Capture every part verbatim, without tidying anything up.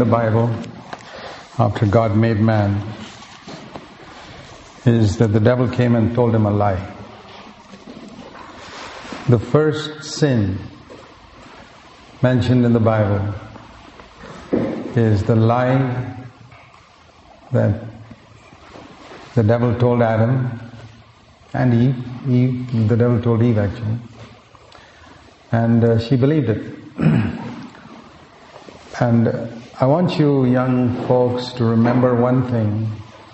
Bible, after God made man, is that the devil came and told him a lie. The first sin mentioned in the Bible is the lie that the devil told Adam and Eve. Eve, the devil told Eve actually. And uh, she believed it. And uh, I want you young folks to remember one thing.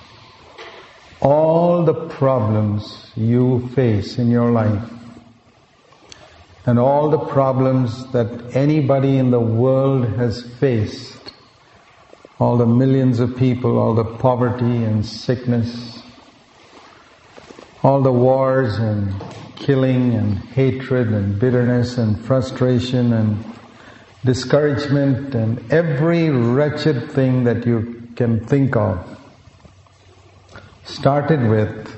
All the problems you face in your life and all the problems that anybody in the world has faced, all the millions of people, all the poverty and sickness, all the wars and killing and hatred and bitterness and frustration and discouragement and every wretched thing that you can think of started with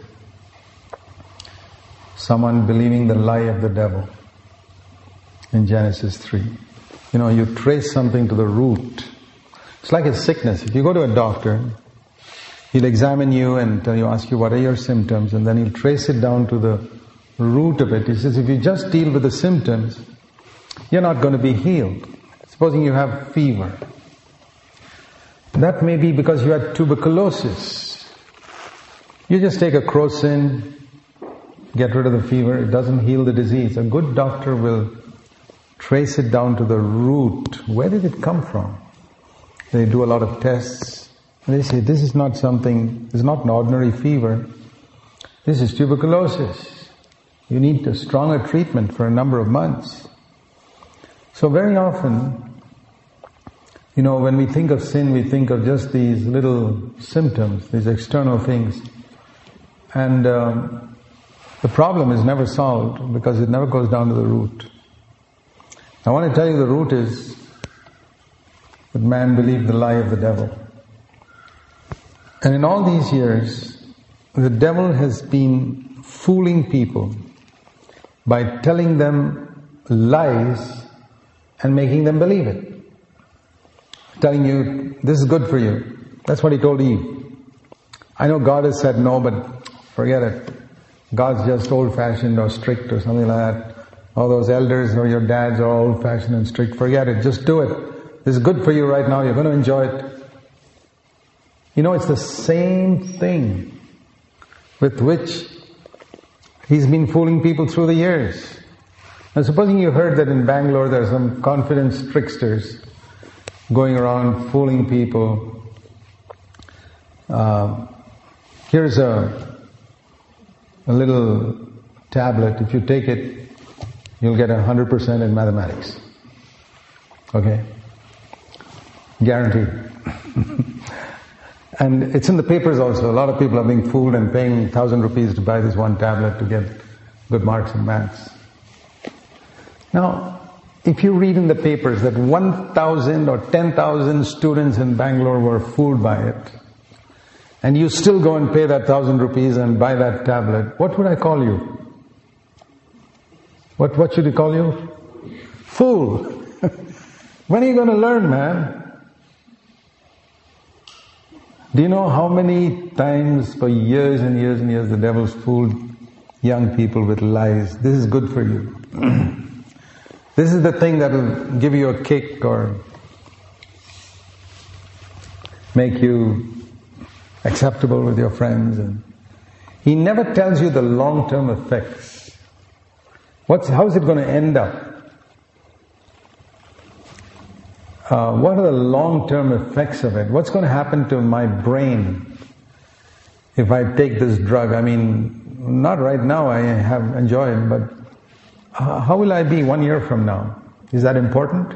someone believing the lie of the devil in Genesis three. You know, you trace something to the root. It's like a sickness. If you go to a doctor, he'll examine you and tell you, ask you what are your symptoms, and then he'll trace it down to the root of it. He says, if you just deal with the symptoms, you're not going to be healed. Supposing you have fever. That may be because you had tuberculosis. You just take a crocin, get rid of the fever, it doesn't heal the disease. A good doctor will trace it down to the root. Where did it come from? They do a lot of tests. And they say, this is not something, this is not an ordinary fever. This is tuberculosis. You need a stronger treatment for a number of months. So very often, you know, when we think of sin, we think of just these little symptoms, these external things. And um, the problem is never solved because it never goes down to the root. I want to tell you the root is that man believed the lie of the devil. And in all these years, the devil has been fooling people by telling them lies and making them believe it. Telling you, this is good for you. That's what he told Eve. I know God has said no, but forget it. God's just old-fashioned or strict or something like that. All those elders or your dads are old-fashioned and strict. Forget it. Just do it. This is good for you right now. You're going to enjoy it. You know, it's the same thing with which he's been fooling people through the years. Now, supposing you heard that in Bangalore there are some confidence tricksters going around fooling people. Uh, here's a, a little tablet. If you take it, you'll get a hundred percent in mathematics. Okay? Guaranteed. And it's in the papers also. A lot of people are being fooled and paying thousand rupees to buy this one tablet to get good marks in maths. Now, if you read in the papers that one thousand or ten thousand students in Bangalore were fooled by it, and you still go and pay that thousand rupees and buy that tablet, what would I call you? What, what should we call you? Fool! When are you going to learn, man? Do you know how many times for years and years and years the devil's fooled young people with lies? This is good for you. This is the thing that will give you a kick or make you acceptable with your friends. And he never tells you the long-term effects. What's, how is it going to end up? Uh, what are the long-term effects of it? What's going to happen to my brain if I take this drug? I mean, not right now, I have enjoyed, but how will I be one year from now? Is that important?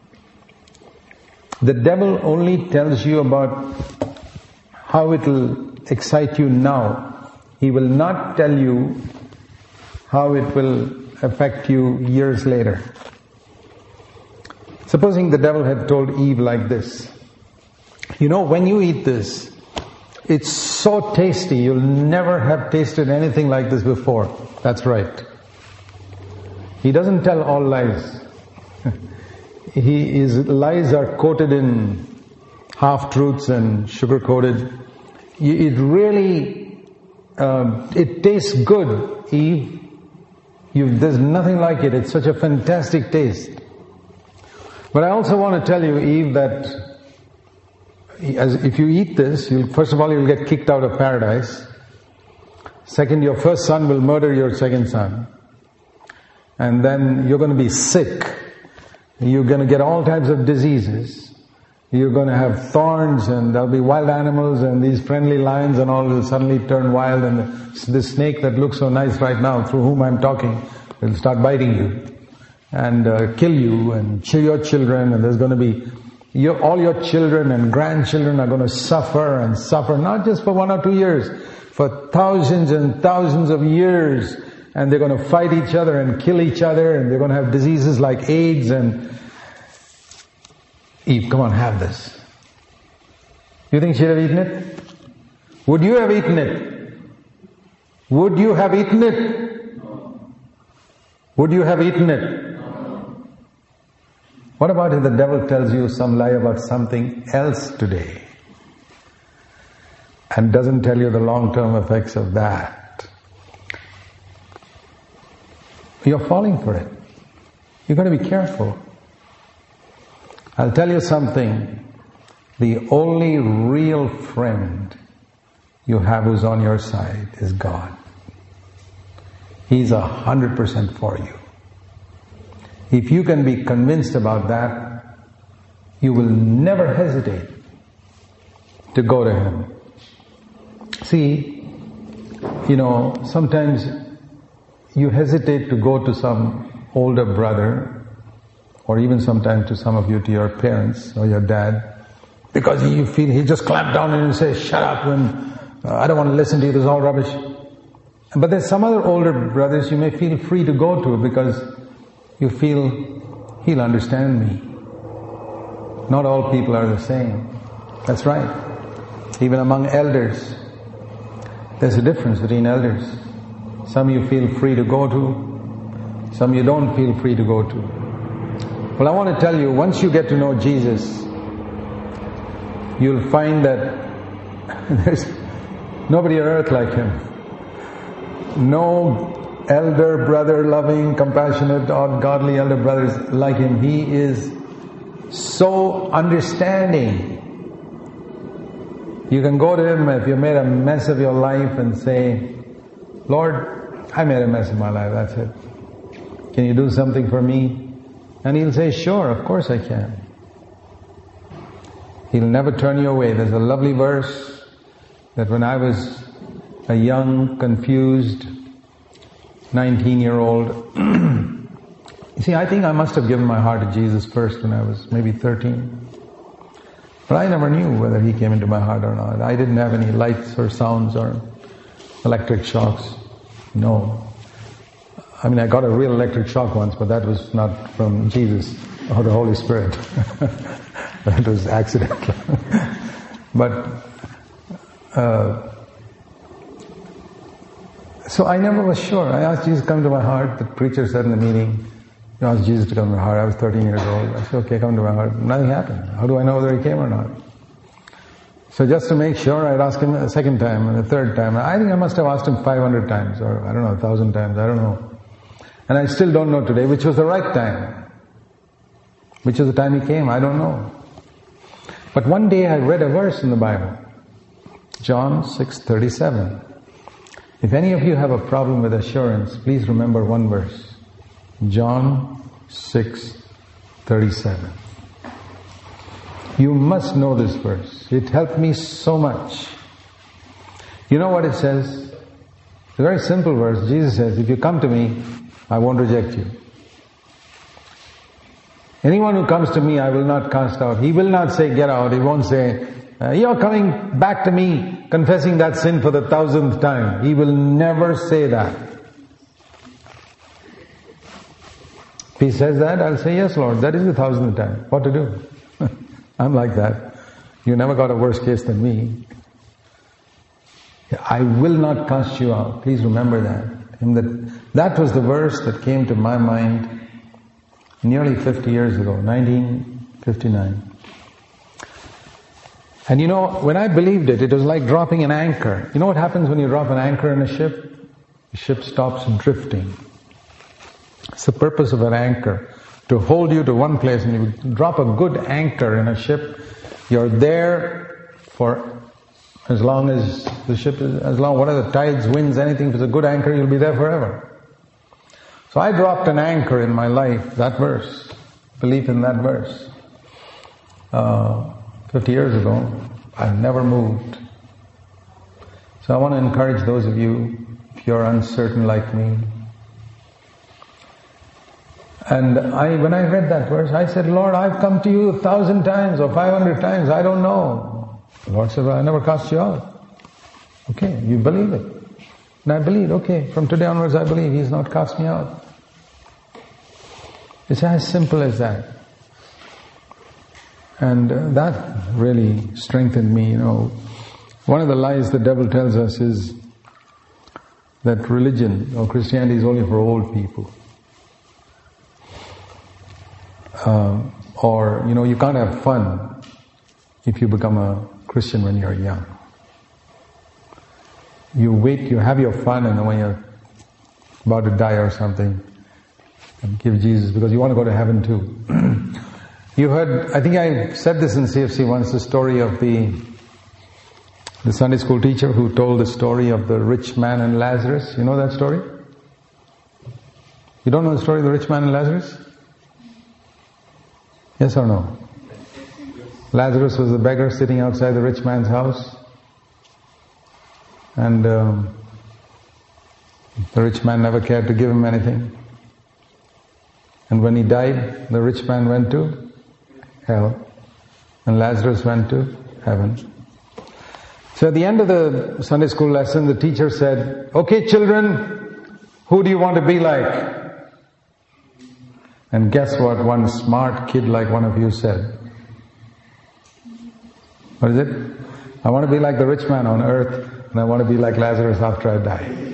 The devil only tells you about how it will excite you now. He will not tell you how it will affect you years later. Supposing the devil had told Eve like this, you know, when you eat this, it's so tasty, you'll never have tasted anything like this before. That's right. He doesn't tell all lies. He, his lies are coated in half-truths and sugar-coated. It really, uh, it tastes good, Eve. You, there's nothing like it. It's such a fantastic taste. But I also want to tell you, Eve, that as if you eat this, you'll, first of all, you'll get kicked out of paradise. Second, your first son will murder your second son. And then you're going to be sick. You're going to get all types of diseases. You're going to have thorns, and there'll be wild animals, and these friendly lions and all will suddenly turn wild, and the, the snake that looks so nice right now, through whom I'm talking, will start biting you and uh, kill you and kill your children, and there's going to be your, all your children and grandchildren are going to suffer and suffer, not just for one or two years, for thousands and thousands of years, and they're going to fight each other and kill each other, and they're going to have diseases like AIDS. And Eve, come on, have this. You think she'd have eaten it? Would you have eaten it? Would you have eaten it? Would you have eaten it? What about if the devil tells you some lie about something else today and doesn't tell you the long-term effects of that? You're falling for it. You've got to be careful. I'll tell you something. The only real friend you have who's on your side is God. He's a hundred percent for you. If you can be convinced about that, you will never hesitate to go to Him. See, you know, sometimes you hesitate to go to some older brother, or even sometimes to some of you, to your parents or your dad, because you feel he just clamped down and says, shut up, and uh, I don't want to listen to you, this is all rubbish. But there's some other older brothers you may feel free to go to because you feel he'll understand me. Not all people are the same. That's right. Even among elders, there's a difference between elders. Some you feel free to go to, some you don't feel free to go to. Well, I want to tell you, once you get to know Jesus, you'll find that there's nobody on earth like Him. No elder brother, loving, compassionate, or godly elder brothers like Him. He is so understanding. You can go to Him if you made a mess of your life and say, Lord, I made a mess of my life, that's it. Can you do something for me? And He'll say, sure, of course I can. He'll never turn you away. There's a lovely verse that when I was a young, confused, nineteen-year-old, you see, I think I must have given my heart to Jesus first when I was maybe thirteen. But I never knew whether He came into my heart or not. I didn't have any lights or sounds or electric shocks. No. I mean, I got a real electric shock once, but that was not from Jesus or the Holy Spirit. That was accidental. But, uh, so I never was sure. I asked Jesus to come to my heart. The preacher said in the meeting, you asked Jesus to come to my heart. I was thirteen years old. I said, okay, come to my heart. Nothing happened. How do I know whether He came or not? So just to make sure, I'd ask Him a second time and a third time. I think I must have asked Him five hundred times, or I don't know, a thousand times. I don't know. And I still don't know today which was the right time. Which was the time He came. I don't know. But one day I read a verse in the Bible. John six thirty-seven. If any of you have a problem with assurance, please remember one verse. John six thirty-seven. You must know this verse. It helped me so much. You know what it says? It's a very simple verse. Jesus says, if you come to me, I won't reject you. Anyone who comes to me, I will not cast out. He will not say, get out. He won't say, uh, you're coming back to me, confessing that sin for the thousandth time. He will never say that. If He says that, I'll say, yes, Lord, that is the thousandth time. What to do? I'm like that. You never got a worse case than me. I will not cast you out. Please remember that. And that, that was the verse that came to my mind nearly fifty years ago, nineteen fifty-nine. And you know, when I believed it, it was like dropping an anchor. You know what happens when you drop an anchor in a ship? The ship stops drifting. It's the purpose of an anchor, to hold you to one place. And you drop a good anchor in a ship, you're there for as long as the ship is, as long, what are the tides, winds, anything, if it's a good anchor, you'll be there forever. So I dropped an anchor in my life, that verse, belief in that verse. Uh, fifty years ago, I've never moved. So I want to encourage those of you, if you're uncertain like me. And I, when I read that verse, I said, Lord, I've come to you a thousand times or five hundred times, I don't know. The Lord said, well, I never cast you out. Okay, you believe it. And I believe, okay, from today onwards I believe He's not cast me out. It's as simple as that. And uh, that really strengthened me, you know. One of the lies the devil tells us is that religion or Christianity is only for old people. Uh, or, you know, you can't have fun if you become a Christian when you're young. You wait, you have your fun, and then when you're about to die or something, and give Jesus, because you want to go to heaven too. You heard, I think I said this in C F C once, the story of the the Sunday school teacher who told the story of the rich man and Lazarus. You know that story? You don't know the story of the rich man and Lazarus? Yes or no? Lazarus was a beggar sitting outside the rich man's house. And um, the rich man never cared to give him anything. And when he died, the rich man went to hell. And Lazarus went to heaven. So at the end of the Sunday school lesson, the teacher said, okay children, who do you want to be like? And guess what one smart kid like one of you said? What is it? I want to be like the rich man on earth, and I want to be like Lazarus after I die.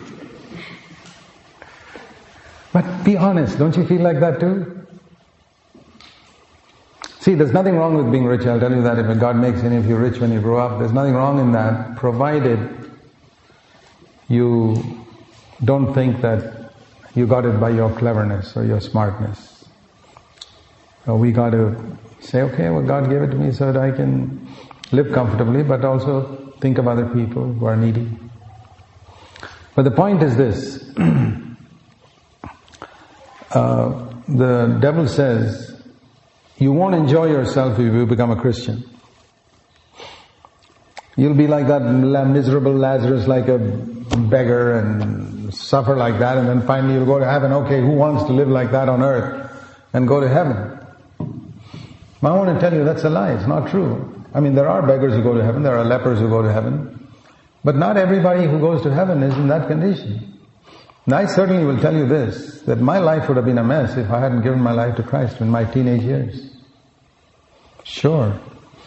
But be honest, don't you feel like that too? See, there's nothing wrong with being rich. I'll tell you that if God makes any of you rich when you grow up, there's nothing wrong in that, provided you don't think that you got it by your cleverness or your smartness. So we got to say, okay, well, God gave it to me so that I can live comfortably, but also think of other people who are needy. But the point is this. uh, the devil says, you won't enjoy yourself if you become a Christian. You'll be like that miserable Lazarus, like a beggar, and suffer like that, and then finally you'll go to heaven. Okay, who wants to live like that on earth and go to heaven? But I want to tell you that's a lie. It's not true. I mean, there are beggars who go to heaven, there are lepers who go to heaven, but not everybody who goes to heaven is in that condition. And I certainly will tell you this, that my life would have been a mess if I hadn't given my life to Christ in my teenage years. Sure.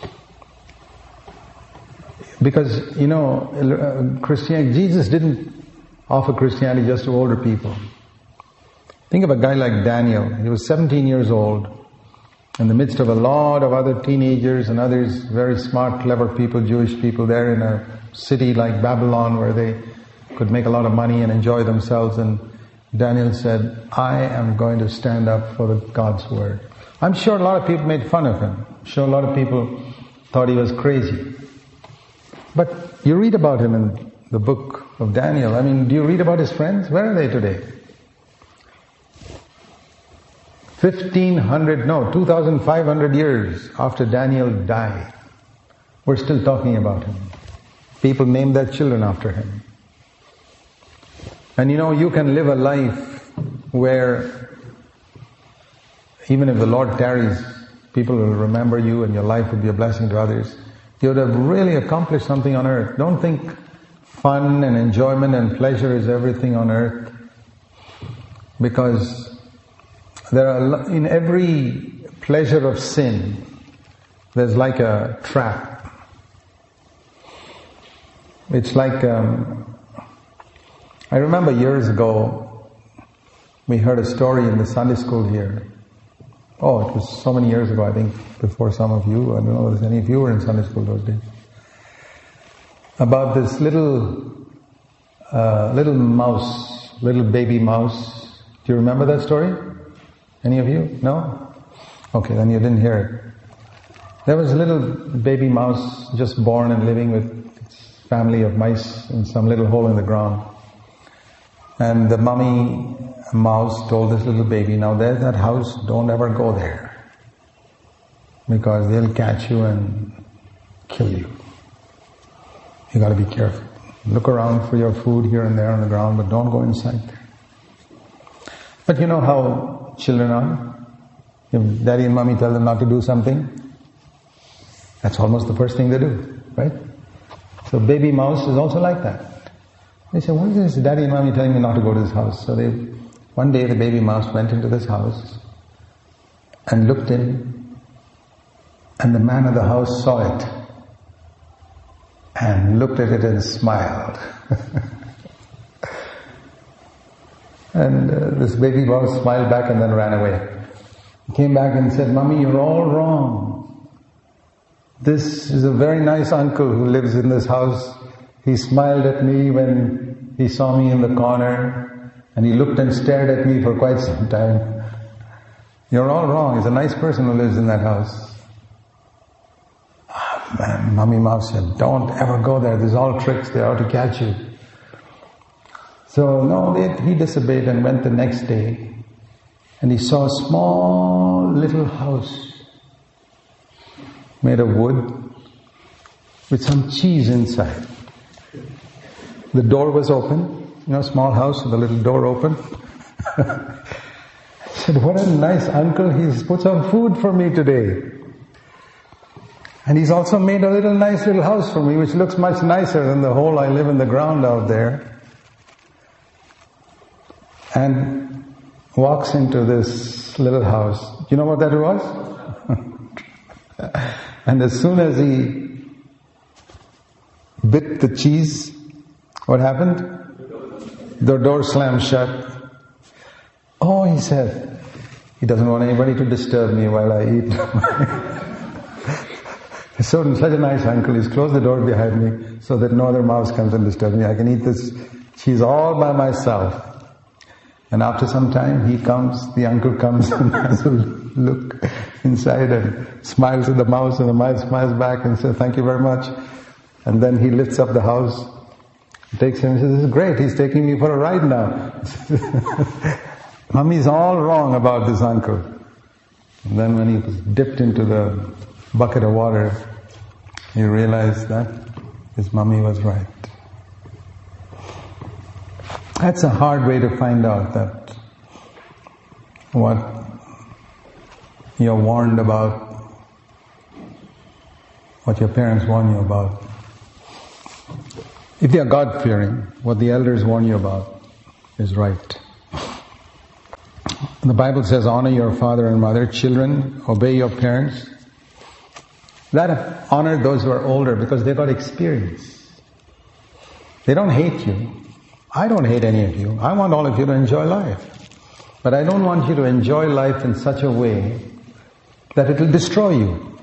Because, you know, Christianity, Jesus didn't offer Christianity just to older people. Think of a guy like Daniel. He was seventeen years old, in the midst of a lot of other teenagers and others, very smart, clever people, Jewish people there in a city like Babylon where they could make a lot of money and enjoy themselves. And Daniel said, I am going to stand up for the God's word. I'm sure a lot of people made fun of him. I'm sure a lot of people thought he was crazy. But you read about him in the book of Daniel. I mean, do you read about his friends? Where are they today? Fifteen hundred, no, two thousand five hundred years after Daniel died, we're still talking about him. People name their children after him. And you know, you can live a life where even if the Lord tarries, people will remember you and your life will be a blessing to others. You would have really accomplished something on earth. Don't think fun and enjoyment and pleasure is everything on earth. Because there are, in every pleasure of sin, there's like a trap. It's like, um, I remember years ago, we heard a story in the Sunday school here Oh, it was so many years ago, I think, before some of you. I don't know if any of you were in Sunday school those days. About this little, uh, little mouse, little baby mouse. Do you remember that story? Any of you? No? Okay, then you didn't hear it. There was a little baby mouse just born and living with its family of mice in some little hole in the ground. And the mummy mouse told this little baby, now there's that house, don't ever go there. Because they'll catch you and kill you. You gotta be careful. Look around for your food here and there on the ground, but don't go inside there. But you know how children are? If daddy and mommy tell them not to do something, that's almost the first thing they do, right? So baby mouse is also like that. They say, what is this daddy and mommy telling me not to go to this house? So they, one day the baby mouse went into this house and looked in, and the man of the house saw it and looked at it and smiled. And uh, this baby mouse smiled back and then ran away. He came back and said, Mommy, you're all wrong. This is a very nice uncle who lives in this house. He smiled at me when he saw me in the corner, and he looked and stared at me for quite some time. You're all wrong. He's a nice person who lives in that house. Ah, man, Mummy Mouse said, don't ever go there. There's all tricks. They're out to catch you. So no, they, he disobeyed and went the next day, and he saw a small little house made of wood with some cheese inside. The door was open, you know, small house with a little door open. I said, what a nice uncle, he's put some food for me today. And he's also made a little nice little house for me, which looks much nicer than the hole I live in the ground out there. And walks into this little house. Do you know what that was? And as soon as he bit the cheese, what happened? The door slammed shut. Oh, he said, he doesn't want anybody to disturb me while I eat. He's so, such a nice uncle. He's closed the door behind me so that no other mouse comes and disturbs me. I can eat this cheese all by myself. And after some time, he comes, the uncle comes and has a look inside and smiles at the mouse, and the mouse smiles back and says, thank you very much. And then he lifts up the house, takes him and says, this is great, he's taking me for a ride now. Mummy's all wrong about this uncle. And then when he was dipped into the bucket of water, he realized that his mummy was right. That's a hard way to find out that what you're warned about, what your parents warn you about. If you're God-fearing, what the elders warn you about is right. The Bible says, honor your father and mother. Children, obey your parents. That honor those who are older because they got experience. They don't hate you. I don't hate any of you. I want all of you to enjoy life. But I don't want you to enjoy life in such a way that it will destroy you.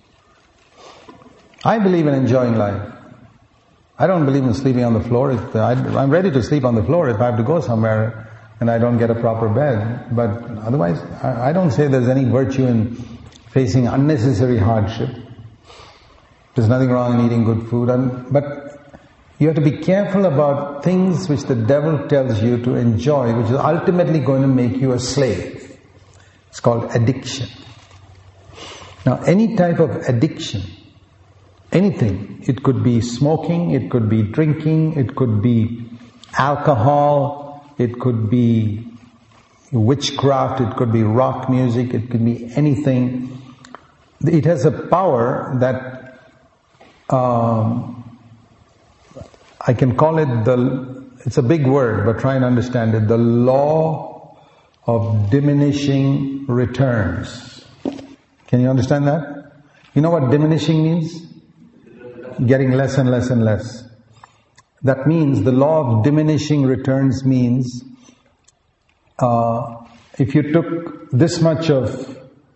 I believe in enjoying life. I don't believe in sleeping on the floor. If I, I'm ready to sleep on the floor if I have to go somewhere and I don't get a proper bed. But otherwise, I, I don't say there's any virtue in facing unnecessary hardship. There's nothing wrong in eating good food. And, but you have to be careful about things which the devil tells you to enjoy, which is ultimately going to make you a slave. It's called addiction. Now, any type of addiction, anything, it could be smoking, it could be drinking, it could be alcohol, it could be witchcraft, it could be rock music, it could be anything. It has a power that um, I can call it the, it's a big word, but try and understand it, the law of diminishing returns. Can you understand that? You know what diminishing means? Getting less and less and less. That means the law of diminishing returns means uh, if you took this much of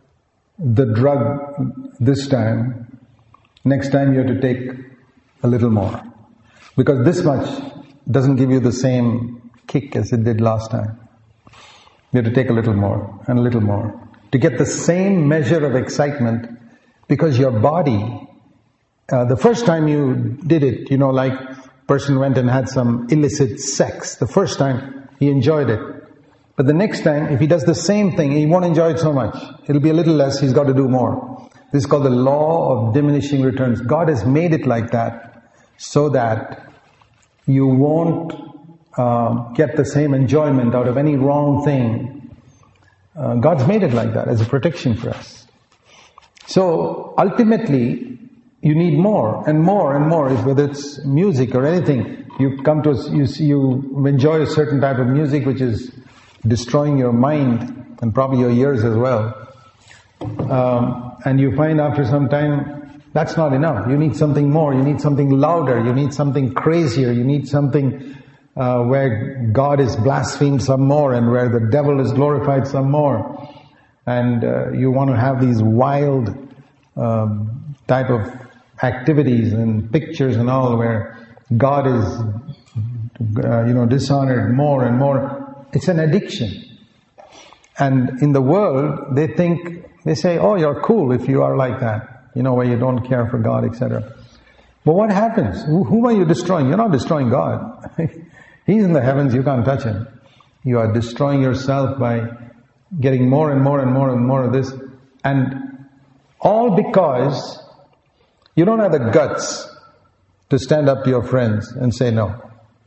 the drug this time, next time you have to take a little more. Because this much doesn't give you the same kick as it did last time. You have to take a little more and a little more to get the same measure of excitement, because your body, uh, the first time you did it, you know, like person went and had some illicit sex. The first time he enjoyed it. But the next time, if he does the same thing, he won't enjoy it so much. It'll be a little less, he's got to do more. This is called the law of diminishing returns. God has made it like that so that you won't uh, get the same enjoyment out of any wrong thing. Uh, God's made it like that as a protection for us. So ultimately, you need more and more and more, whether it's music or anything. You come to, you, you enjoy a certain type of music which is destroying your mind and probably your ears as well. Um, and you find after some time, that's not enough. You need something more. You need something louder. You need something crazier. You need something uh, where God is blasphemed some more and where the devil is glorified some more. And uh, you want to have these wild um, type of activities and pictures and all where God is, uh, you know, dishonored more and more. It's an addiction. And in the world, they think, they say, oh, you're cool if you are like that, you know, where you don't care for God, et cetera. But what happens? Whom are you destroying? You're not destroying God. He's in the heavens, you can't touch Him. You are destroying yourself by getting more and more and more and more of this. And all because you don't have the guts to stand up to your friends and say no.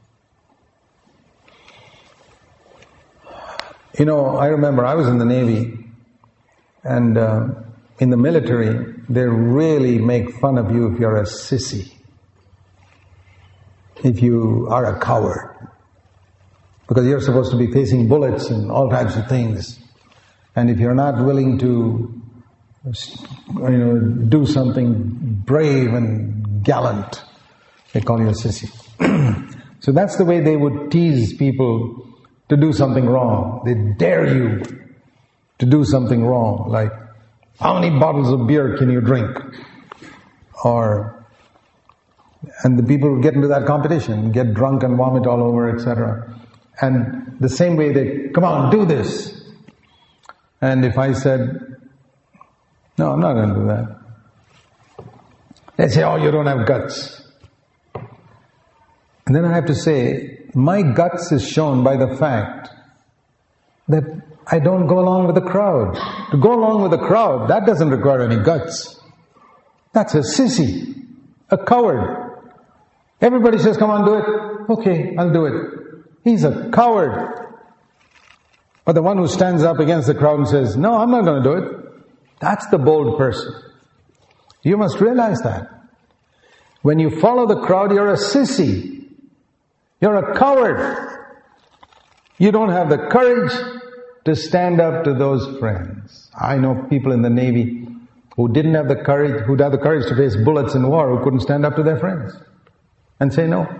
You know, I remember I was in the Navy, and uh, in the military, they really make fun of you if you're a sissy. If you are a coward. Because you're supposed to be facing bullets and all types of things. And if you're not willing to, you know, do something brave and gallant, they call you a sissy. So that's the way they would tease people to do something wrong. They dare you to do something wrong, like, how many bottles of beer can you drink? Or, and the people would get into that competition, get drunk and vomit all over, et cetera. And the same way they, come on, do this. And if I said, no, I'm not going to do that. They say, oh, you don't have guts. And then I have to say, my guts is shown by the fact that I don't go along with the crowd. To go along with the crowd, that doesn't require any guts. That's a sissy, a coward. Everybody says, come on, do it. Okay, I'll do it. He's a coward. But the one who stands up against the crowd and says, no, I'm not going to do it. That's the bold person. You must realize that. When you follow the crowd, you're a sissy. You're a coward. You don't have the courage to stand up to those friends. I know people in the Navy who didn't have the courage, who'd have the courage to face bullets in war, who couldn't stand up to their friends and say no.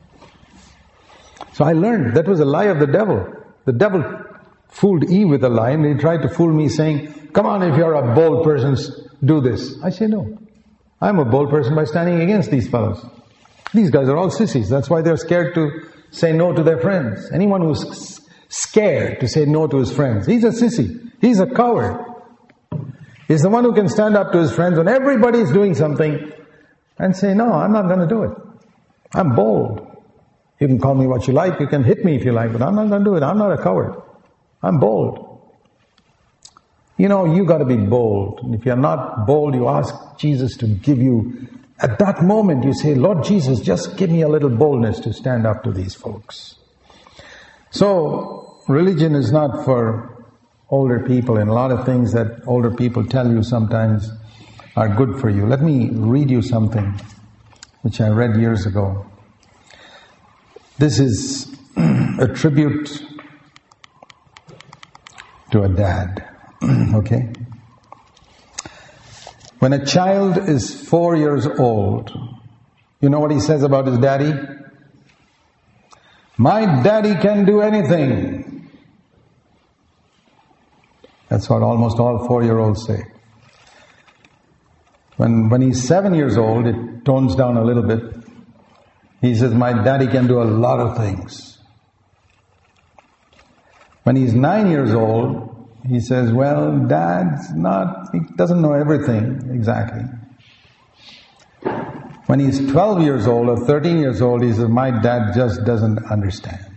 So I learned that was a lie of the devil. The devil fooled Eve with a lie, and he tried to fool me saying, come on, if you're a bold person, do this. I say no. I'm a bold person by standing against these fellows. These guys are all sissies. That's why they're scared to say no to their friends. Anyone who's scared to say no to his friends, he's a sissy. He's a coward. He's the one who can stand up to his friends when everybody's doing something and say, no, I'm not going to do it. I'm bold. You can call me what you like. You can hit me if you like, but I'm not going to do it. I'm not a coward. I'm bold. You know, you got to be bold. And if you're not bold, you ask Jesus to give you, at that moment you say, Lord Jesus, just give me a little boldness to stand up to these folks. So, religion is not for older people, and a lot of things that older people tell you sometimes are good for you. Let me read you something which I read years ago. This is a tribute to a dad. Okay? When a child is four years old, you know what he says about his daddy? My daddy can do anything. That's what almost all four-year-olds say. When, when he's seven years old, it tones down a little bit. He says, my daddy can do a lot of things. When he's nine years old, he says, well, dad's not, he doesn't know everything exactly. When he's twelve years old or thirteen years old, he says, my dad just doesn't understand.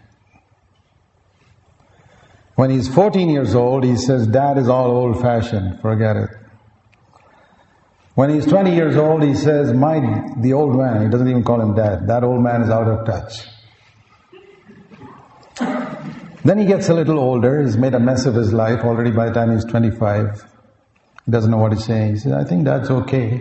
When he's fourteen years old, he says, dad is all old-fashioned, forget it. When he's twenty years old, he says, my, the old man, he doesn't even call him dad, that old man is out of touch. Then he gets a little older, he's made a mess of his life already by the time he's twenty-five. He doesn't know what he's saying. He says, I think dad's okay.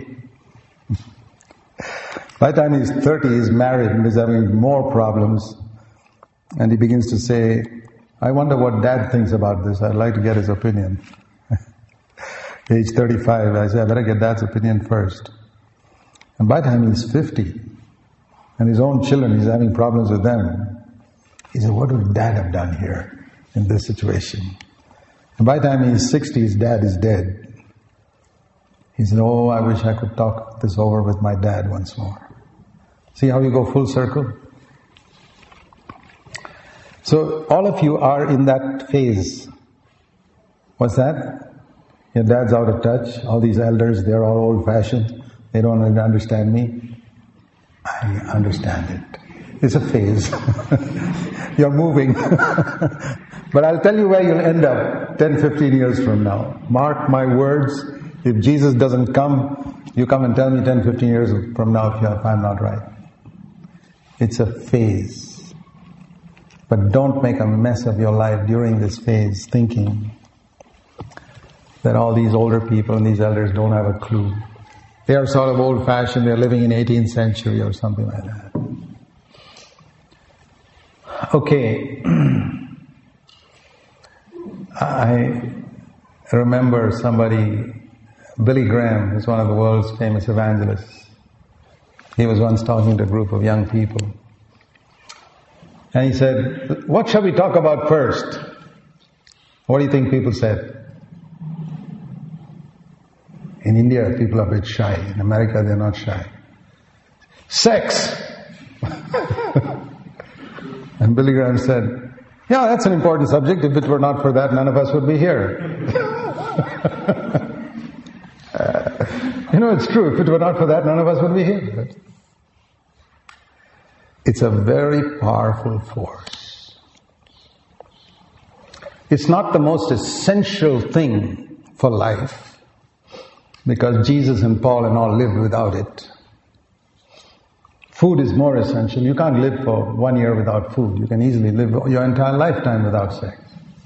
By the time he's thirty, he's married and he's having more problems. And he begins to say, I wonder what dad thinks about this. I'd like to get his opinion. Age thirty-five, I say, I better get dad's opinion first. And by the time he's fifty, and his own children, he's having problems with them, he said, what would dad have done here in this situation? And by the time he's sixty, his dad is dead. He said, oh, I wish I could talk this over with my dad once more. See how you go full circle? So all of you are in that phase. What's that? Your dad's out of touch. All these elders, they're all old-fashioned. They don't understand me. I understand it. It's a phase. You're moving. But I'll tell you where you'll end up ten, fifteen years from now. Mark my words. If Jesus doesn't come, you come and tell me ten, fifteen years from now if, if I'm not right. It's a phase. But don't make a mess of your life during this phase thinking that all these older people and these elders don't have a clue. They are sort of old-fashioned, they're living in eighteenth century or something like that. Okay. I remember somebody, Billy Graham is one of the world's famous evangelists. He was once talking to a group of young people. And he said, what shall we talk about first? What do you think people said? In India, people are a bit shy. In America, they're not shy. Sex! And Billy Graham said, yeah, that's an important subject. If it were not for that, none of us would be here. uh, you know, it's true. If it were not for that, none of us would be here. But it's a very powerful force. It's not the most essential thing for life, because Jesus and Paul and all lived without it. Food is more essential. You can't live for one year without food. You can easily live your entire lifetime without sex.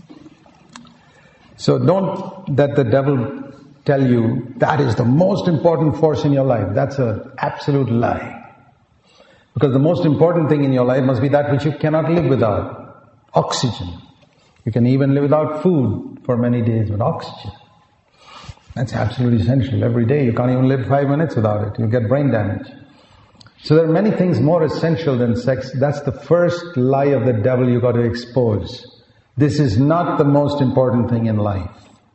So don't let the devil tell you that is the most important force in your life. That's an absolute lie. Because the most important thing in your life must be that which you cannot live without. Oxygen. You can even live without food for many days, but oxygen. That's absolutely essential. Every day you can't even live five minutes without it. You'll get brain damage. So there are many things more essential than sex. That's the first lie of the devil you got to expose. This is not the most important thing in life.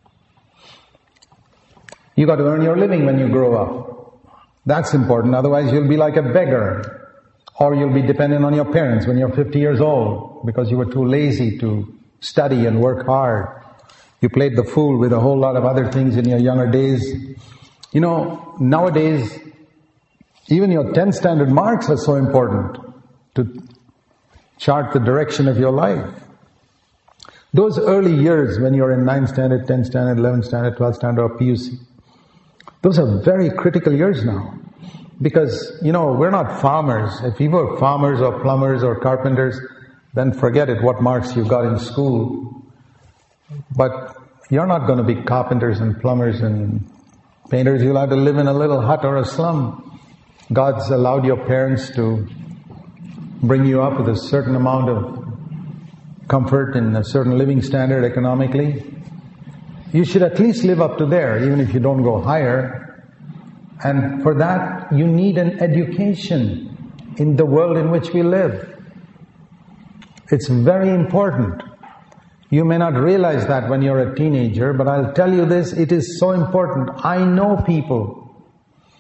You got to earn your living when you grow up. That's important. Otherwise you'll be like a beggar. Or you'll be dependent on your parents when you're fifty years old because you were too lazy to study and work hard. You played the fool with a whole lot of other things in your younger days. You know, nowadays, even your tenth standard marks are so important to chart the direction of your life. Those early years when you're in ninth standard, tenth standard, eleventh standard, twelfth standard or P U C, those are very critical years now. Because, you know, we're not farmers. If we were farmers or plumbers or carpenters, then forget it, what marks you got in school. But you're not going to be carpenters and plumbers and painters. You'll have to live in a little hut or a slum. God's allowed your parents to bring you up with a certain amount of comfort and a certain living standard economically. You should at least live up to there, even if you don't go higher. And for that, you need an education in the world in which we live. It's very important. You may not realize that when you're a teenager, but I'll tell you this, it is so important. I know people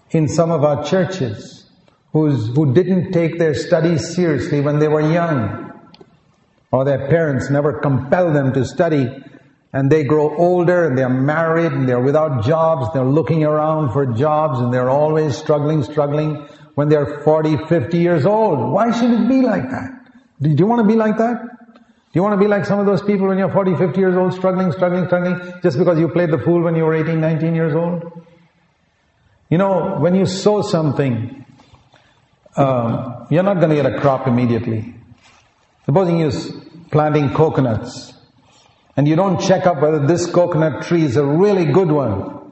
in some of our churches who's, who didn't take their studies seriously when they were young, or their parents never compelled them to study, and they grow older and they're married and they're without jobs, they're looking around for jobs and they're always struggling, struggling when they're forty, fifty years old. Why should it be like that? Do you want to be like that? Do you want to be like some of those people when you're forty, fifty years old, struggling, struggling, struggling, just because you played the fool when you were eighteen, nineteen years old? You know, when you sow something, um, you're not going to get a crop immediately. Supposing you're planting coconuts, and you don't check up whether this coconut tree is a really good one,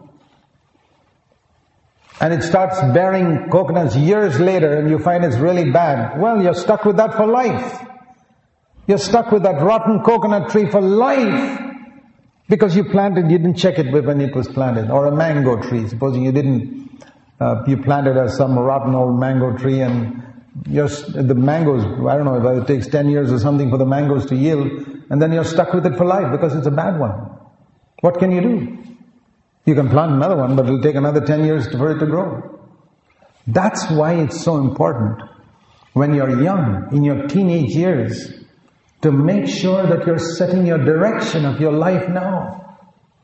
and it starts bearing coconuts years later and you find it's really bad, well, you're stuck with that for life. You're stuck with that rotten coconut tree for life because you planted, you didn't check it when it was planted. Or a mango tree, supposing you didn't, uh, you planted a, some rotten old mango tree and you're, the mangoes, I don't know whether it takes ten years or something for the mangoes to yield, and then you're stuck with it for life because it's a bad one. What can you do? You can plant another one, but it'll take another ten years for it to grow. That's why it's so important when you're young, in your teenage years, to make sure that you're setting your direction of your life now.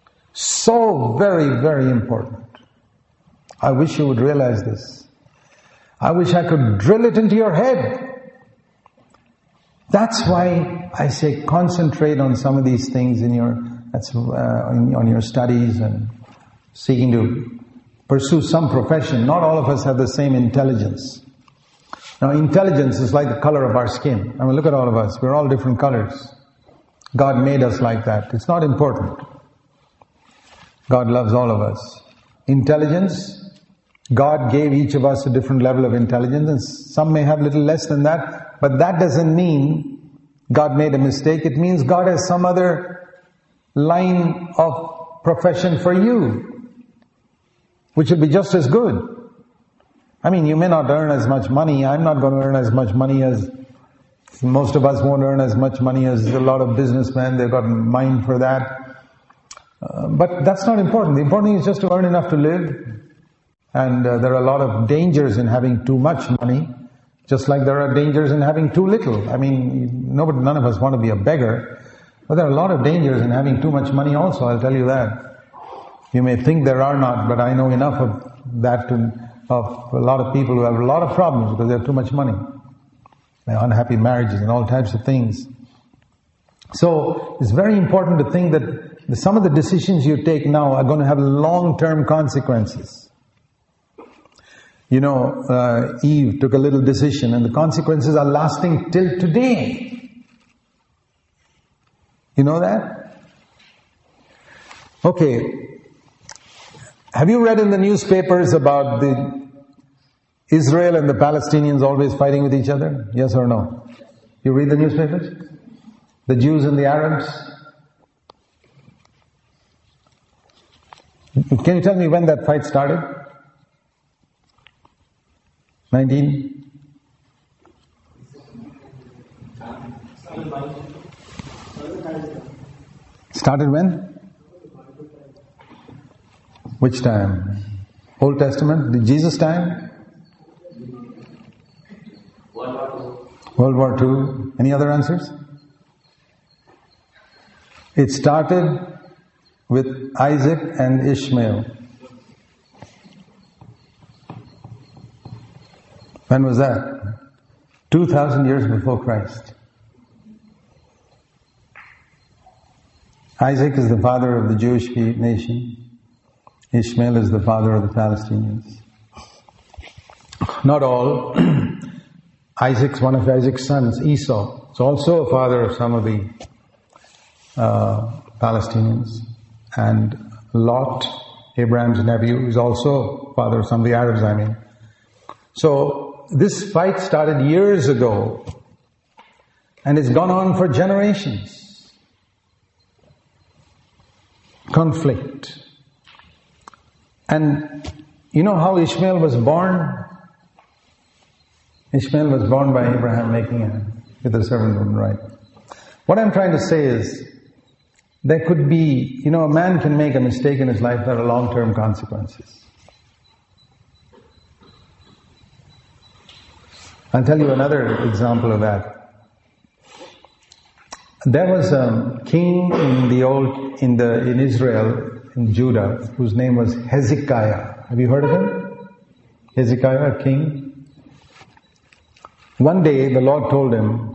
So very, very important. I wish you would realize this. I wish I could drill it into your head. That's why I say concentrate on some of these things in your, that's, uh, in, on your studies and seeking to pursue some profession. Not all of us have the same intelligence. Now, intelligence is like the color of our skin. I mean, look at all of us. We're all different colors. God made us like that. It's not important. God loves all of us. Intelligence, God gave each of us a different level of intelligence, and some may have little less than that, but that doesn't mean God made a mistake. It means God has some other line of profession for you, which will be just as good. I mean, you may not earn as much money. I'm not going to earn as much money as, most of us won't earn as much money as a lot of businessmen. They've got a mind for that. Uh, but that's not important. The important thing is just to earn enough to live. And uh, there are a lot of dangers in having too much money, just like there are dangers in having too little. I mean, nobody, none of us want to be a beggar, but there are a lot of dangers in having too much money also, I'll tell you that. You may think there are not, but I know enough of that to, of a lot of people who have a lot of problems because they have too much money. They have unhappy marriages and all types of things. So, it's very important to think that some of the decisions you take now are going to have long-term consequences. You know, uh, Eve took a little decision and the consequences are lasting till today. You know that? Okay. Have you read in the newspapers about the Israel and the Palestinians always fighting with each other? Yes or no? You read the newspapers? The Jews and the Arabs? Can you tell me when that fight started? Nineteen? Started when? Which time? Old Testament? The Jesus time? World War Two. Any other answers? It started with Isaac and Ishmael. When was that? Two thousand years before Christ. Isaac is the father of the Jewish nation. Ishmael is the father of the Palestinians. Not all. Isaac's one of Isaac's sons, Esau, is also a father of some of the uh, Palestinians. And Lot, Abraham's nephew, is also father of some of the Arabs, I mean. So, this fight started years ago and it's gone on for generations. Conflict. And you know how Ishmael was born? Ishmael was born by Abraham making a, with a servant woman, right? What I'm trying to say is, there could be, you know, a man can make a mistake in his life that are long-term consequences. I'll tell you another example of that. There was a king in the old, in the, in Israel, in Judah, whose name was Hezekiah. Have you heard of him? Hezekiah, a king. One day the Lord told him,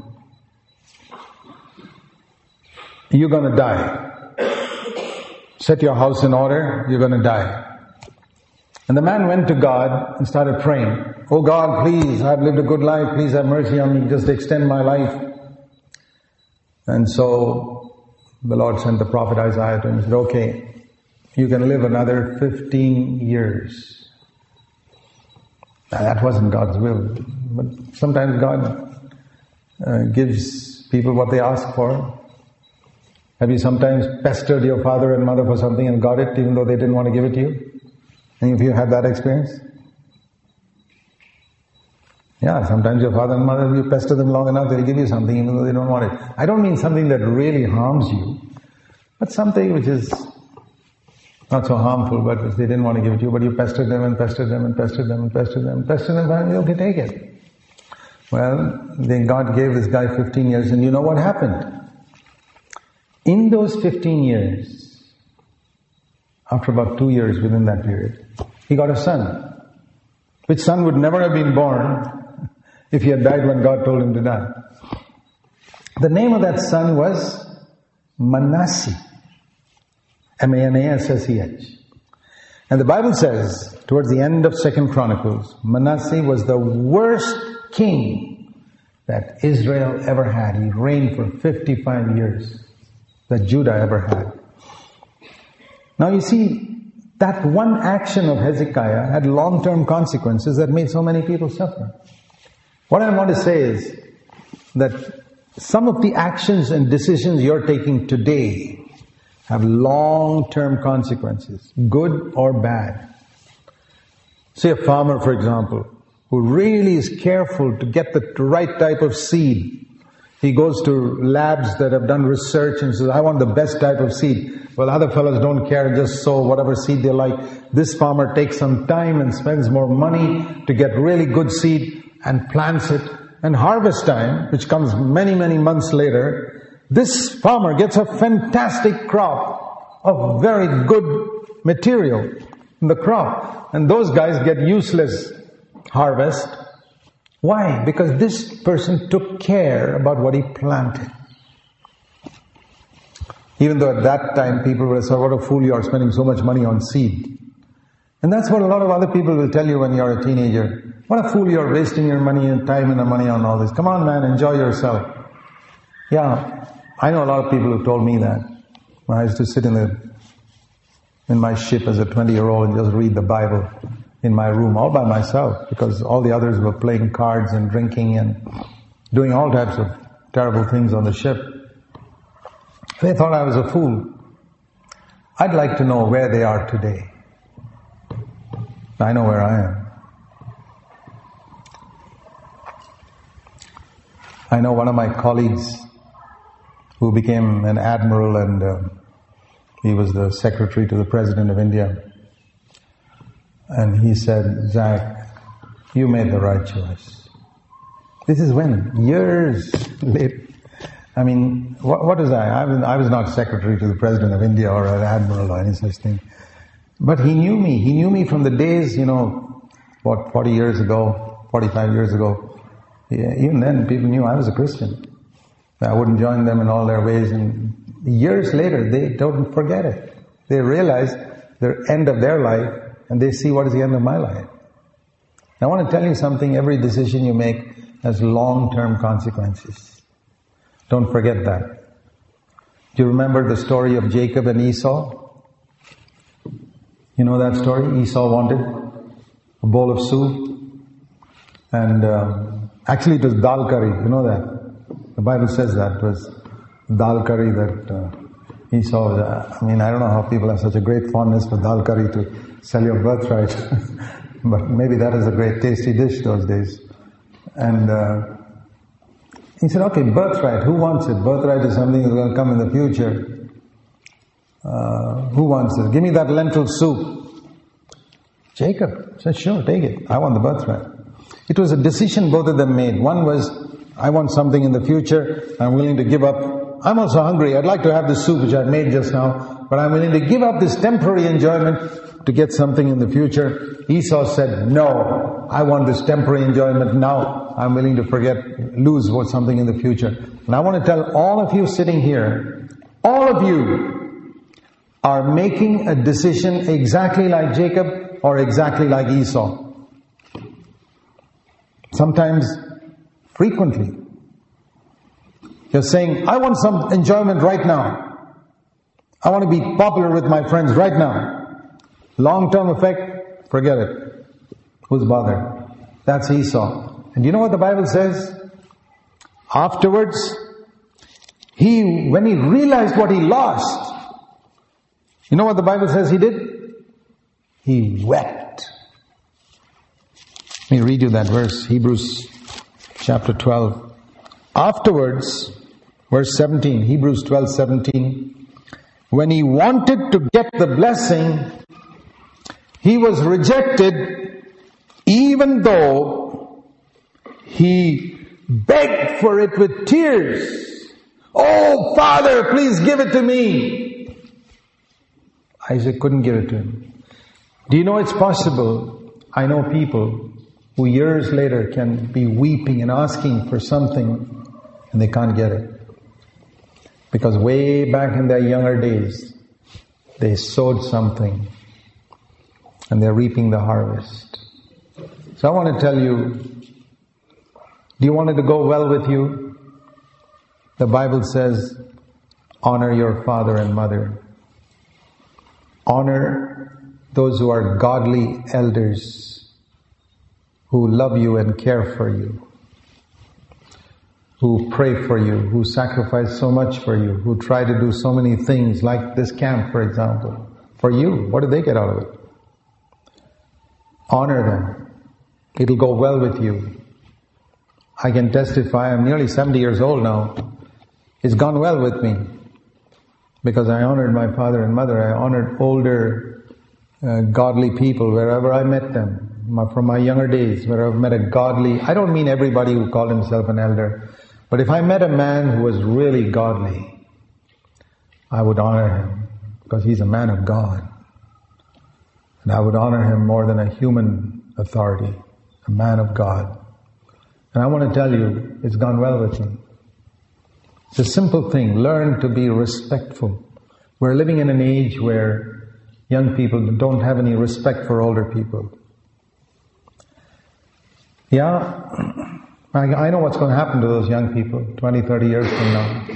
you're going to die. Set your house in order, you're going to die. And the man went to God and started praying. Oh God, please, I've lived a good life. Please have mercy on me. Just extend my life. And so the Lord sent the prophet Isaiah to him and said, okay, you can live another fifteen years. Now that wasn't God's will. But sometimes God uh, gives people what they ask for. Have you sometimes pestered your father and mother for something and got it even though they didn't want to give it to you? Any of you had that experience? Yeah, sometimes your father and mother, you pester them long enough, they'll give you something even though they don't want it. I don't mean something that really harms you, but something which is not so harmful, but which they didn't want to give it to you, but you pestered them and pestered them and pestered them and pestered them and pestered them, and okay, take it. Well, then God gave this guy fifteen years, and you know what happened? In those fifteen years, after about two years within that period, he got a son, which son would never have been born if he had died when God told him to die. The name of that son was Manasseh. M A N A S S E H. And the Bible says, towards the end of Second Chronicles, Manasseh was the worst king that Israel ever had. He reigned for fifty-five years. That Judah ever had. Now you see, that one action of Hezekiah had long-term consequences that made so many people suffer. What I want to say is that some of the actions and decisions you're taking today have long-term consequences, good or bad. Say a farmer, for example, who really is careful to get the right type of seed. He goes to labs that have done research and says, I want the best type of seed. Well, other fellows don't care, just sow whatever seed they like. This farmer takes some time and spends more money to get really good seed and plants it. And harvest time, which comes many, many months later, this farmer gets a fantastic crop of very good material in the crop. And those guys get useless harvest. Why? Because this person took care about what he planted. Even though at that time people would say, what a fool you are spending so much money on seed. And that's what a lot of other people will tell you when you're a teenager. What a fool you are wasting your money and time and money on all this. Come on man, enjoy yourself. Yeah, I know a lot of people who told me that. When I used to sit in the in my ship as a twenty year old and just read the Bible in my room all by myself, because all the others were playing cards and drinking and doing all types of terrible things on the ship. They thought I was a fool. I'd like to know where they are today. I know where I am. I know one of my colleagues who became an admiral, and uh, he was the secretary to the President of India. And he said, Zach, you made the right choice. This is when? Years later. I mean, what, what is I? I was, I was not secretary to the President of India or an admiral or any such thing. But he knew me. He knew me from the days, you know, what, forty years ago, forty-five years ago. Yeah, even then, people knew I was a Christian. I wouldn't join them in all their ways. And years later, they don't forget it. They realize the end of their life, and they see what is the end of my life. I want to tell you something, every decision you make has long-term consequences. Don't forget that. Do you remember the story of Jacob and Esau? You know that story? Esau wanted a bowl of soup. And um, actually it was dal curry, you know that? The Bible says that. It was dal curry that uh, Esau, uh, I mean, I don't know how people have such a great fondness for dal curry to sell your birthright. But maybe that is a great tasty dish those days. And uh, he said, okay, birthright, who wants it? Birthright is something that's going to come in the future. Uh, who wants it? Give me that lentil soup. Jacob said, sure, take it. I want the birthright. It was a decision both of them made. One was, I want something in the future, I'm willing to give up. I'm also hungry, I'd like to have the soup which I've made just now, but I'm willing to give up this temporary enjoyment to get something in the future. Esau said, no, I want this temporary enjoyment now. I'm willing to forget, lose something in the future. And I want to tell all of you sitting here, all of you are making a decision exactly like Jacob or exactly like Esau. Sometimes, frequently. You're saying, I want some enjoyment right now. I want to be popular with my friends right now. Long-term effect, forget it. Who's bothered? That's Esau. And you know what the Bible says? Afterwards, he, when he realized what he lost, you know what the Bible says he did? He wept. Let me read you that verse, Hebrews chapter twelve. Afterwards, verse seventeen, Hebrews twelve seventeen, when he wanted to get the blessing, he was rejected, even though he begged for it with tears. Oh, Father, please give it to me. Isaac couldn't give it to him. Do you know it's possible? I know people who years later can be weeping and asking for something and they can't get it. Because way back in their younger days, they sowed something and they're reaping the harvest. So I want to tell you, do you want it to go well with you? The Bible says, honor your father and mother. Honor those who are godly elders who love you and care for you, who pray for you, who sacrifice so much for you, who try to do so many things like this camp, for example. For you, what do they get out of it? Honor them. It'll go well with you. I can testify, I'm nearly seventy years old now. It's gone well with me because I honored my father and mother. I honored older, uh, godly people wherever I met them. My, from my younger days, where I've met a godly, I don't mean everybody who called himself an elder, but if I met a man who was really godly, I would honor him because he's a man of God. And I would honor him more than a human authority, a man of God. And I want to tell you, it's gone well with me. It's a simple thing. Learn to be respectful. We're living in an age where young people don't have any respect for older people. Yeah, I know what's going to happen to those young people twenty, thirty years from now.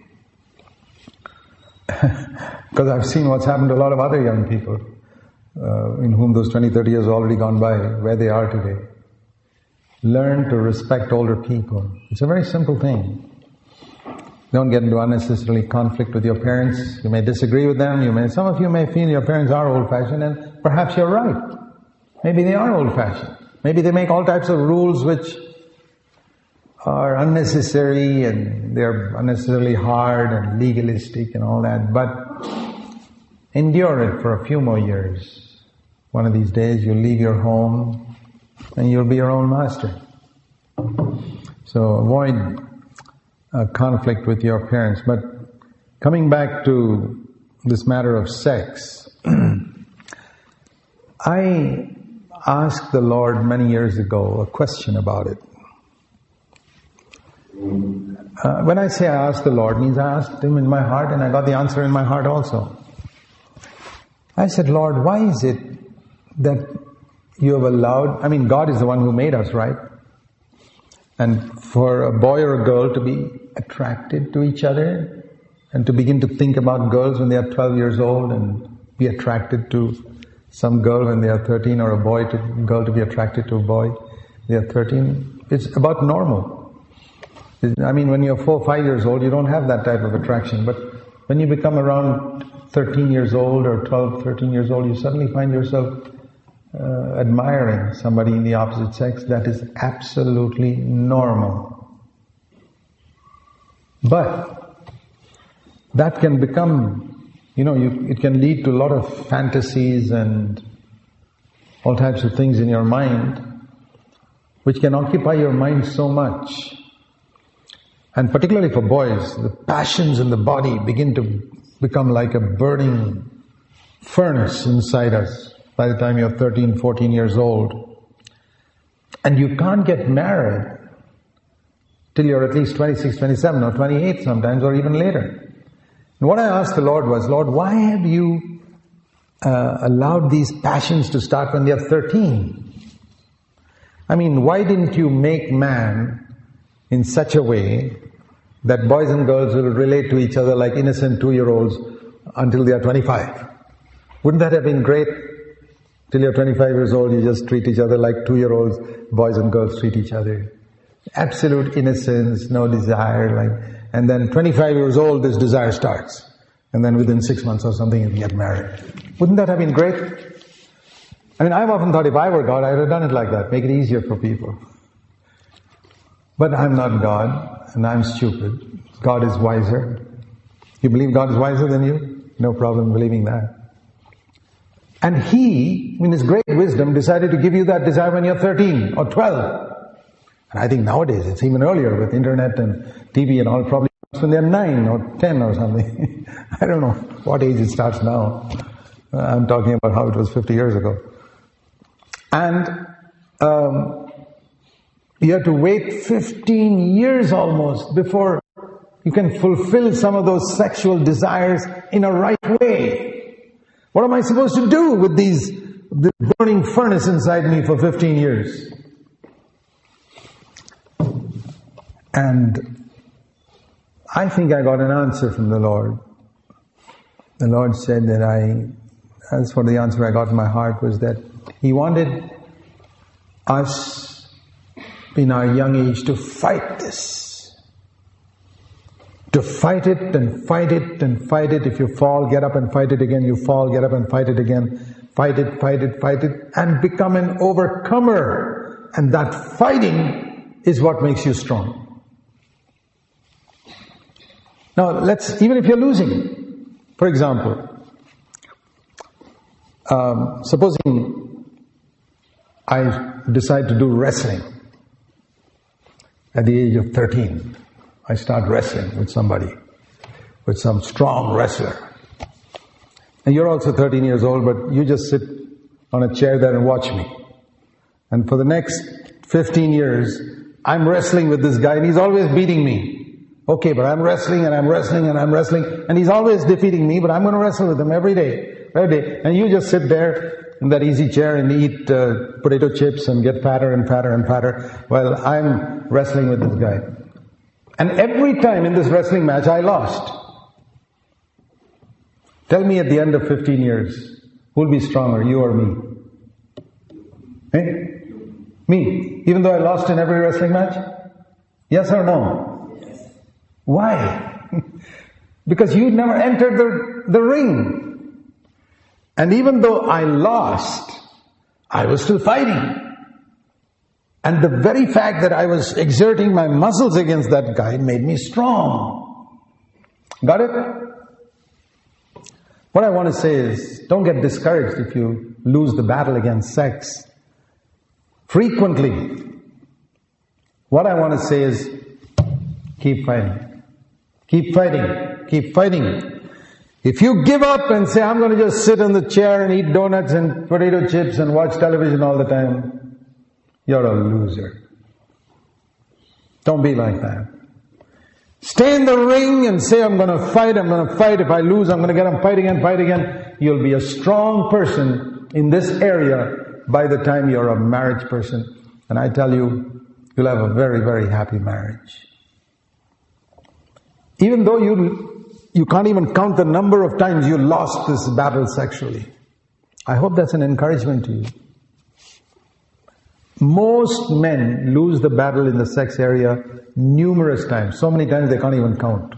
Because I've seen what's happened to a lot of other young people uh, in whom those twenty, thirty years already gone by, where they are today. Learn to respect older people. It's a very simple thing. Don't get into unnecessarily conflict with your parents. You may disagree with them. You may, some of you may feel your parents are old-fashioned, and perhaps you're right. Maybe they are old-fashioned. Maybe they make all types of rules which are unnecessary and they're unnecessarily hard and legalistic and all that. But endure it for a few more years. One of these days you'll leave your home and you'll be your own master. So avoid a conflict with your parents. But coming back to this matter of sex, I asked the Lord many years ago a question about it. Uh, when I say I asked the Lord, means I asked Him in my heart and I got the answer in my heart also. I said, Lord, why is it that you have allowed, I mean, God is the one who made us, right? And for a boy or a girl to be attracted to each other and to begin to think about girls when they are twelve years old and be attracted to some girl when they are thirteen, or a boy to girl to be attracted to a boy they are thirteen, it's about normal. I mean, when you're four, five years old, you don't have that type of attraction. But when you become around thirteen years old or twelve, thirteen years old, you suddenly find yourself uh, admiring somebody in the opposite sex. That is absolutely normal. But that can become, you know, you, it can lead to a lot of fantasies and all types of things in your mind. which can occupy your mind so much. And particularly for boys, the passions in the body begin to become like a burning furnace inside us by the time you're thirteen, fourteen years old. And you can't get married till you're at least twenty-six, twenty-seven or twenty-eight sometimes, or even later. And what I asked the Lord was, Lord, why have you uh, allowed these passions to start when they're thirteen? I mean, why didn't you make man in such a way that boys and girls will relate to each other like innocent two-year-olds until they are twenty-five? Wouldn't that have been great? Till you're twenty-five years old, you just treat each other like two-year-olds, boys and girls treat each other. Absolute innocence, no desire, like, and then twenty-five years old, this desire starts. And then within six months or something, you get married. Wouldn't that have been great? I mean, I've often thought if I were God, I'd have done it like that, make it easier for people. But I'm not God, and I'm stupid. God is wiser. You believe God is wiser than you? No problem believing that. And He, in His great wisdom, decided to give you that desire when you're thirteen or twelve. And I think nowadays it's even earlier with internet and T V and all, probably when they're nine or ten or something. I don't know what age it starts now. Uh, I'm talking about how it was fifty years ago. And um, you have to wait fifteen years almost before you can fulfill some of those sexual desires in a right way. What am I supposed to do with these, this burning furnace inside me for fifteen years? And I think I got an answer from the Lord. The Lord said that I, as for the answer I got in my heart, was that He wanted us in our young age to fight this. To fight it and fight it and fight it. If you fall, get up and fight it again. You fall, get up and fight it again. Fight it, fight it, fight it, and become an overcomer. And that fighting is what makes you strong. Now, let's, even if you're losing, for example, um, supposing I decide to do wrestling at the age of thirteen. I start wrestling with somebody, with some strong wrestler. And you're also thirteen years old, but you just sit on a chair there and watch me. And for the next fifteen years, I'm wrestling with this guy and he's always beating me. Okay, but I'm wrestling and I'm wrestling and I'm wrestling and he's always defeating me, but I'm going to wrestle with him every day, every day. And you just sit there in that easy chair and eat uh, potato chips and get fatter and fatter and fatter while I'm wrestling with this guy. And every time in this wrestling match, I lost. Tell me at the end of fifteen years, who'll be stronger, you or me? Eh? Me. Even though I lost in every wrestling match? Yes or no? Yes. Why? Because you never entered the, the ring. And even though I lost, I was still fighting. And the very fact that I was exerting my muscles against that guy made me strong. Got it? What I want to say is, don't get discouraged if you lose the battle against sex. Frequently. What I want to say is, keep fighting. Keep fighting. Keep fighting. If you give up and say, I'm going to just sit in the chair and eat donuts and potato chips and watch television all the time, you're a loser. Don't be like that. Stay in the ring and say, I'm going to fight, I'm going to fight. If I lose, I'm going to get up, fight again, fight again. You'll be a strong person in this area by the time you're a marriage person. And I tell you, you'll have a very, very happy marriage. Even though you, you can't even count the number of times you lost this battle sexually. I hope that's an encouragement to you. Most men lose the battle in the sex area numerous times. So many times they can't even count.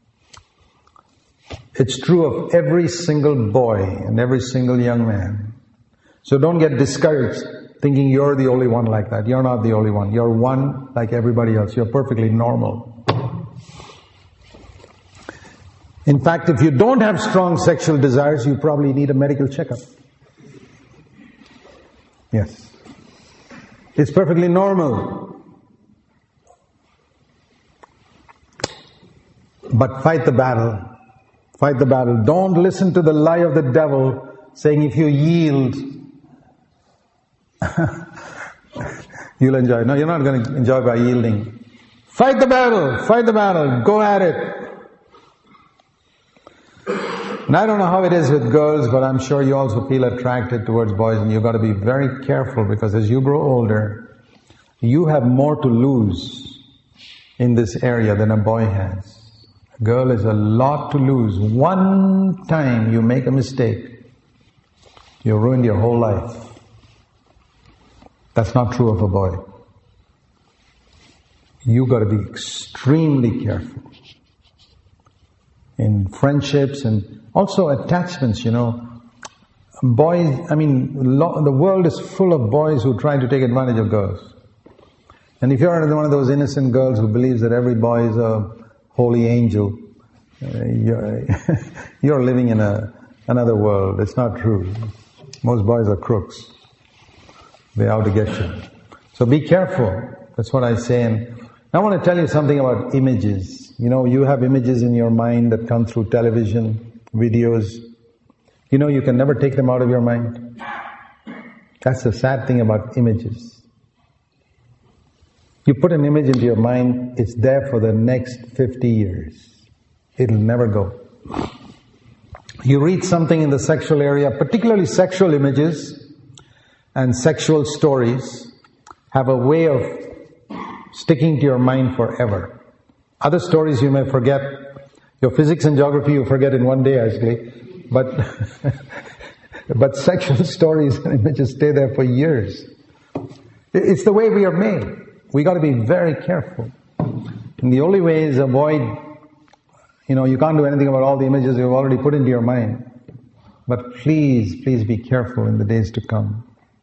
It's true of every single boy and every single young man. So don't get discouraged thinking you're the only one like that. You're not the only one. You're one like everybody else. You're perfectly normal. In fact, if you don't have strong sexual desires, you probably need a medical checkup. Yes. It's perfectly normal. But fight the battle. Fight the battle. Don't listen to the lie of the devil saying if you yield, you'll enjoy. No, you're not going to enjoy by yielding. Fight the battle. Fight the battle. Go at it. And I don't know how it is with girls, but I'm sure you also feel attracted towards boys, and you've got to be very careful, because as you grow older, you have more to lose in this area than a boy has. A girl has a lot to lose. One time you make a mistake, you ruined your whole life. That's not true of a boy. You got to be extremely careful in friendships and also attachments, you know. Boys, I mean, lo- the world is full of boys who try to take advantage of girls. And if you're one of those innocent girls who believes that every boy is a holy angel, uh, you're, you're living in a another world. It's not true. Most boys are crooks. They're out to get you. So be careful. That's what I say. And I want to tell you something about images. You know, you have images in your mind that come through television, videos. You know, you can never take them out of your mind. That's the sad thing about images. You put an image into your mind, it's there for the next fifty years. It'll never go. You read something in the sexual area, particularly sexual images and sexual stories, have a way of sticking to your mind forever. Other stories you may forget. Your physics and geography you forget in one day, actually. But, but sexual stories and images stay there for years. It's the way we are made. We got to be very careful. And the only way is avoid, you know, you can't do anything about all the images you've already put into your mind. But please, please be careful in the days to come.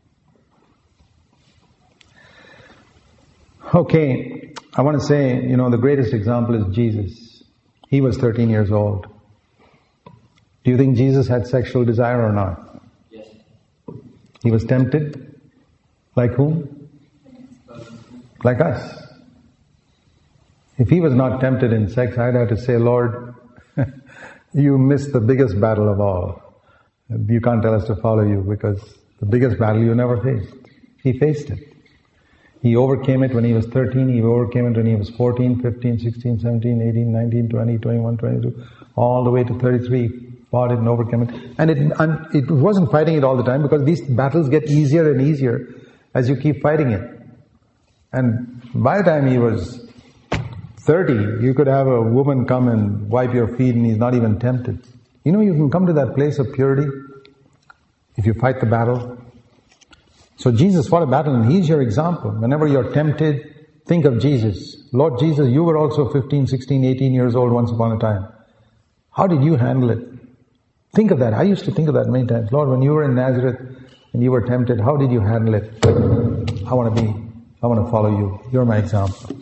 Okay, I want to say, you know, the greatest example is Jesus. He was thirteen years old. Do you think Jesus had sexual desire or not? Yes. He was tempted? Like whom? Like us. If he was not tempted in sex, I'd have to say, Lord, you missed the biggest battle of all. You can't tell us to follow you, because the biggest battle you never faced. He faced it. He overcame it when he was thirteen, he overcame it when he was fourteen, fifteen, sixteen, seventeen, eighteen, nineteen, twenty, twenty-one, twenty-two, all the way to thirty-three. Fought it and overcame it. And it, and it wasn't fighting it all the time, because these battles get easier and easier as you keep fighting it. And by the time he was thirty, you could have a woman come and wipe your feet and he's not even tempted. You know, you can come to that place of purity if you fight the battle. So Jesus fought a battle, and he's your example. Whenever you're tempted, think of Jesus. Lord Jesus, you were also fifteen, sixteen, eighteen years old once upon a time. How did you handle it? Think of that. I used to think of that many times. Lord, when you were in Nazareth and you were tempted, how did you handle it? I want to be, I want to follow you. You're my example.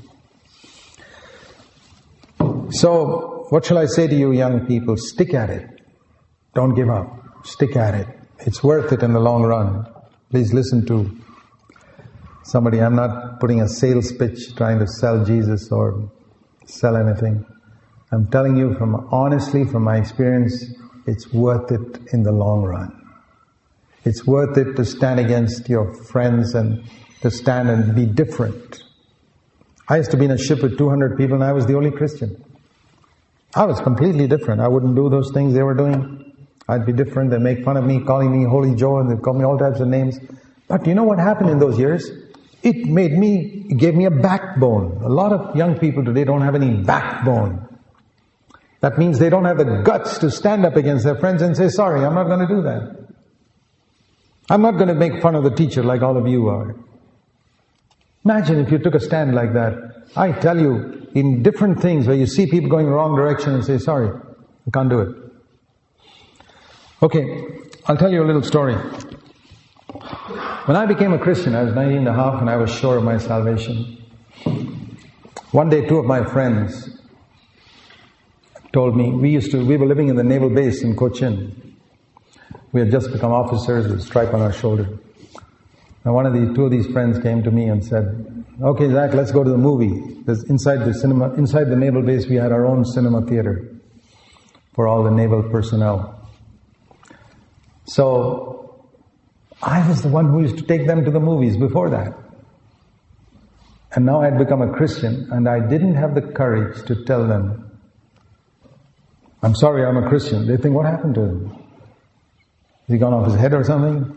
So, what shall I say to you young people? Stick at it. Don't give up. Stick at it. It's worth it in the long run. Please listen to somebody. I'm not putting a sales pitch trying to sell Jesus or sell anything. I'm telling you from honestly, from my experience, it's worth it in the long run. It's worth it to stand against your friends and to stand and be different. I used to be in a ship with two hundred people and I was the only Christian. I was completely different. I wouldn't do those things they were doing. I'd be different. They'd make fun of me, calling me Holy Joe, and they'd call me all types of names. But you know what happened in those years? It made me, it gave me a backbone. A lot of young people today don't have any backbone. That means they don't have the guts to stand up against their friends and say, sorry, I'm not going to do that. I'm not going to make fun of the teacher like all of you are. Imagine if you took a stand like that. I tell you, in different things where you see people going the wrong direction and say, sorry, I can't do it. Okay, I'll tell you a little story. When I became a Christian, I was nineteen and a half and I was sure of my salvation. One day, two of my friends told me, we used to, we were living in the naval base in Cochin. We had just become officers with a stripe on our shoulder. Now one of these, two of these friends came to me and said, okay, Zach, let's go to the movie. There's inside the cinema, inside the naval base, we had our own cinema theater for all the naval personnel. So, I was the one who used to take them to the movies before that. And now I had become a Christian, and I didn't have the courage to tell them, I'm sorry, I'm a Christian. They think, what happened to him? Has he gone off his head or something?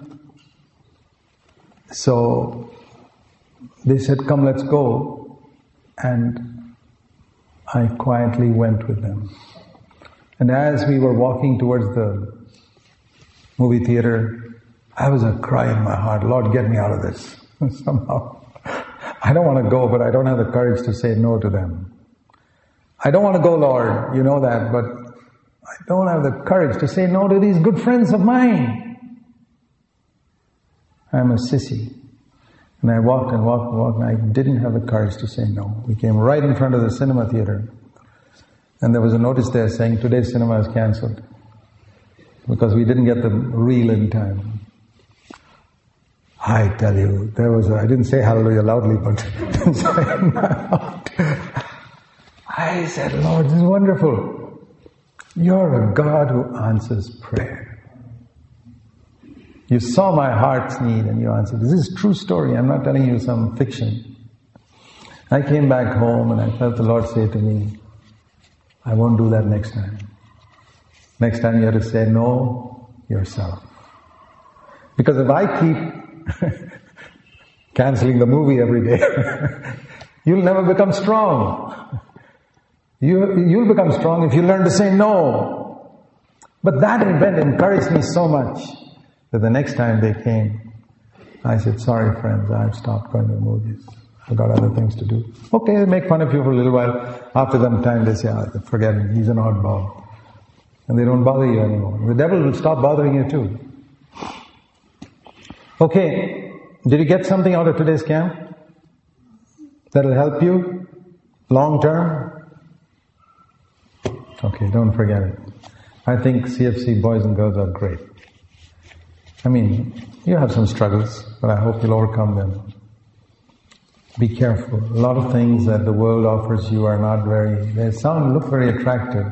So, they said, come, let's go. And I quietly went with them. And as we were walking towards the movie theater, I was a cry in my heart, Lord, get me out of this. Somehow. I don't want to go, but I don't have the courage to say no to them. I don't want to go, Lord, you know that, but I don't have the courage to say no to these good friends of mine. I'm a sissy. And I walked and walked and walked, and I didn't have the courage to say no. We came right in front of the cinema theater. And there was a notice there saying, today's cinema is cancelled. Because we didn't get the reel in time. I tell you, there was a, I didn't say hallelujah loudly, but I said, Lord, this is wonderful. You're a God who answers prayer. You saw my heart's need and you answered. This is a true story. I'm not telling you some fiction. I came back home and I felt the Lord say to me, I won't do that next time. Next time you have to say no yourself. Because if I keep cancelling the movie every day, you'll never become strong. You, you'll become strong if you learn to say no. But that event encouraged me so much that the next time they came, I said, sorry friends, I've stopped going to the movies. I've got other things to do. Okay, they make fun of you for a little while. After some time they say, oh, forget him, he's an oddball. And they don't bother you anymore. The devil will stop bothering you too. Okay, did you get something out of today's camp that'll help you long term? Okay, don't forget it. I think C F C boys and girls are great. I mean, you have some struggles, but I hope you'll overcome them. Be careful. A lot of things that the world offers you are not very, they sound, look very attractive.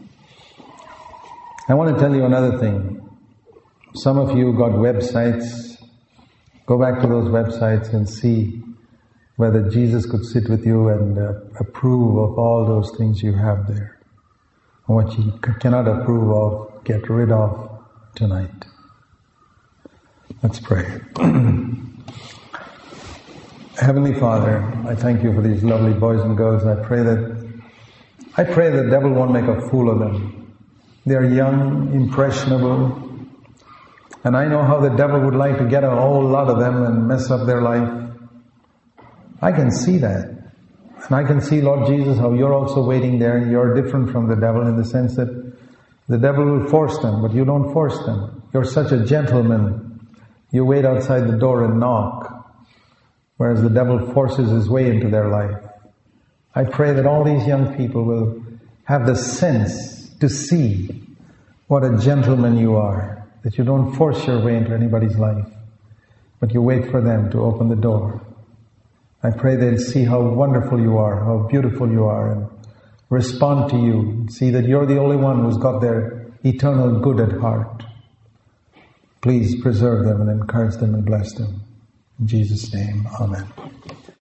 I want to tell you another thing. Some of you got websites. Go back to those websites and see whether Jesus could sit with you and uh, approve of all those things you have there. And what you cannot approve of, get rid of tonight. Let's pray. Heavenly Father, I thank you for these lovely boys and girls. I pray that, I pray the devil won't make a fool of them. They are young, impressionable, and I know how the devil would like to get a whole lot of them and mess up their life. I can see that. And I can see, Lord Jesus, how you're also waiting there and you're different from the devil in the sense that the devil will force them, but you don't force them. You're such a gentleman. You wait outside the door and knock, whereas the devil forces his way into their life. I pray that all these young people will have the sense to see what a gentleman you are. That you don't force your way into anybody's life, but you wait for them to open the door. I pray they'll see how wonderful you are, how beautiful you are, and respond to you. See that you're the only one who's got their eternal good at heart. Please preserve them and encourage them and bless them. In Jesus' name, amen.